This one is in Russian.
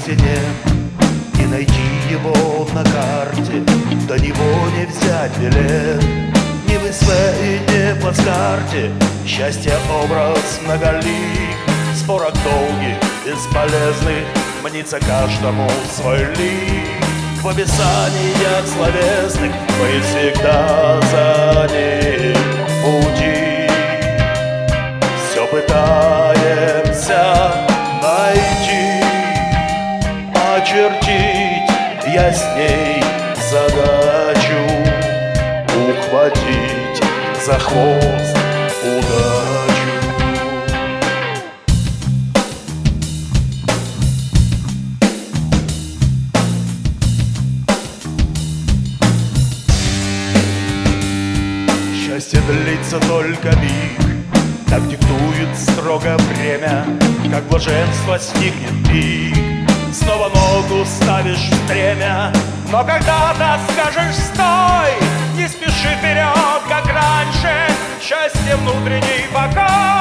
стене и найти его на карте. До него не взять билет ни в СВ и не в плацкарте. Счастье образ многолик, спорок долгих, бесполезных, мнится каждому свой лик. В описаниях словесных мы всегда за ним пути. Все пытаемся найти, очертить ясней задачу, ухватить за хвост удачу. Счастье длится только миг, так диктует строго время. Как блаженство стихнет пик, снова ногу ставишь в стремя. Но когда-то скажешь стой, не спеши вперед, как раньше. Счастье внутренний покой